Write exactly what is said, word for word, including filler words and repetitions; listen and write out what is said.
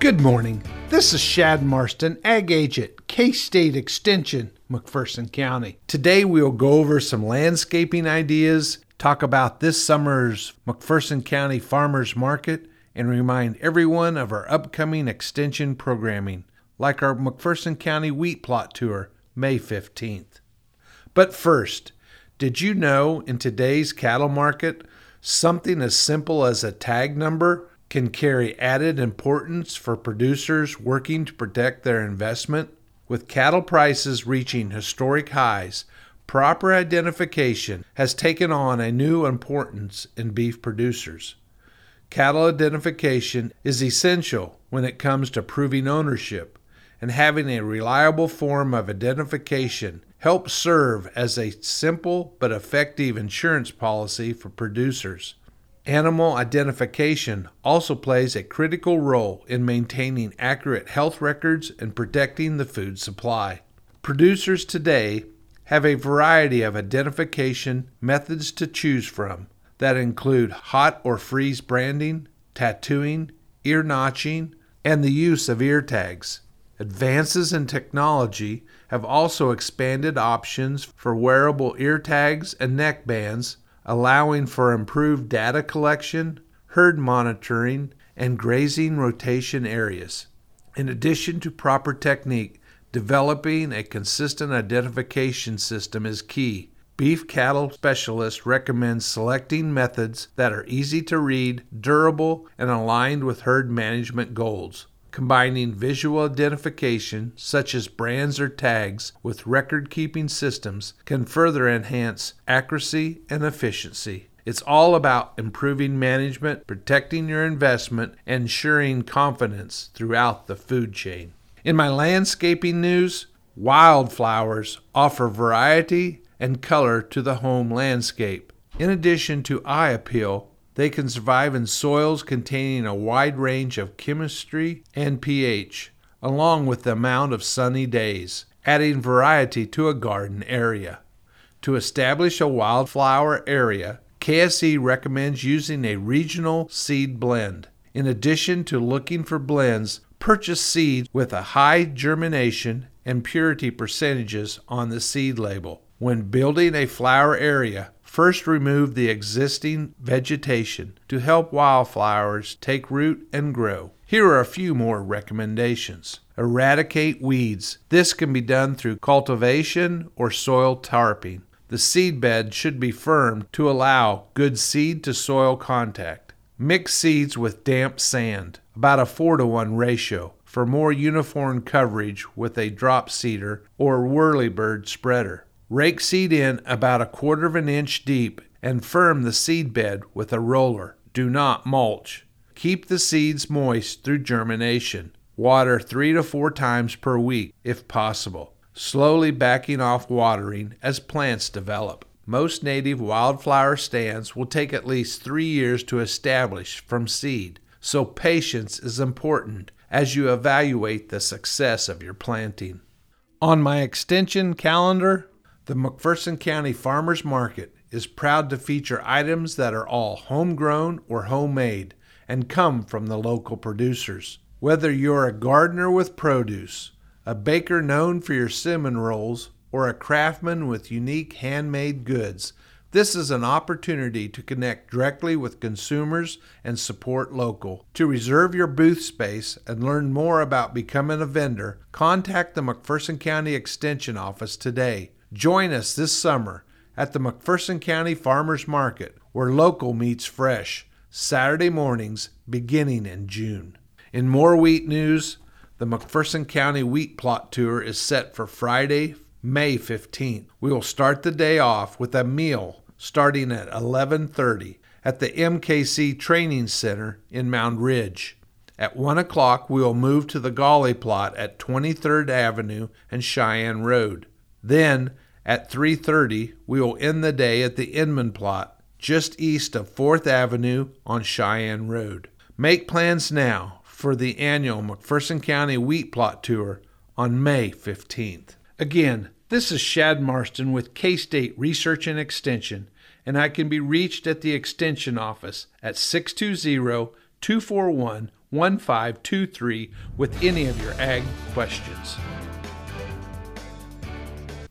Good morning. This is Shad Marston, Ag Agent, K-State Extension, McPherson County. Today we will go over some landscaping ideas, talk about this summer's McPherson County Farmers Market, and remind everyone of our upcoming extension programming, like our McPherson County Wheat Plot Tour, May fifteenth. But first, did you know in today's cattle market, something as simple as a tag number can carry added importance for producers working to protect their investment? With cattle prices reaching historic highs, proper identification has taken on a new importance in beef producers. Cattle identification is essential when it comes to proving ownership, and having a reliable form of identification helps serve as a simple but effective insurance policy for producers. Animal identification also plays a critical role in maintaining accurate health records and protecting the food supply. Producers today have a variety of identification methods to choose from that include hot or freeze branding, tattooing, ear notching, and the use of ear tags. Advances in technology have also expanded options for wearable ear tags and neck bands, allowing for improved data collection, herd monitoring, and grazing rotation areas. In addition to proper technique, developing a consistent identification system is key. Beef cattle specialists recommend selecting methods that are easy to read, durable, and aligned with herd management goals. Combining visual identification, such as brands or tags, with record-keeping systems can further enhance accuracy and efficiency. It's all about improving management, protecting your investment, and ensuring confidence throughout the food chain. In my landscaping news, wildflowers offer variety and color to the home landscape. In addition to eye appeal, they can survive in soils containing a wide range of chemistry and pH, along with the amount of sunny days, adding variety to a garden area. To establish a wildflower area, K S E recommends using a regional seed blend. In addition to looking for blends, purchase seeds with a high germination and purity percentages on the seed label. When building a flower area, first remove the existing vegetation to help wildflowers take root and grow. Here are a few more recommendations. Eradicate weeds. This can be done through cultivation or soil tarping. The seed bed should be firm to allow good seed to soil contact. Mix seeds with damp sand, about a four to one ratio, for more uniform coverage with a drop seeder or whirlybird spreader. Rake seed in about a quarter of an inch deep and firm the seed bed with a roller. Do not mulch. Keep the seeds moist through germination. Water three to four times per week if possible, slowly backing off watering as plants develop. Most native wildflower stands will take at least three years to establish from seed, so patience is important as you evaluate the success of your planting. On my extension calendar, the McPherson County Farmers Market is proud to feature items that are all homegrown or homemade and come from the local producers. Whether you're a gardener with produce, a baker known for your cinnamon rolls, or a craftsman with unique handmade goods, this is an opportunity to connect directly with consumers and support local. To reserve your booth space and learn more about becoming a vendor, contact the McPherson County Extension Office today. Join us this summer at the McPherson County Farmers Market, where local meets fresh, Saturday mornings beginning in June. In more wheat news, the McPherson County Wheat Plot Tour is set for Friday, May fifteenth. We will start the day off with a meal starting at eleven thirty at the M K C Training Center in Mound Ridge. At one o'clock, we will move to the Golly Plot at twenty-third Avenue and Cheyenne Road. Then, at three thirty, we will end the day at the Inman Plot, just east of fourth Avenue on Cheyenne Road. Make plans now for the annual McPherson County Wheat Plot Tour on May fifteenth. Again, this is Shad Marston with K-State Research and Extension, and I can be reached at the Extension Office at six two zero, two four one, one five two three with any of your ag questions.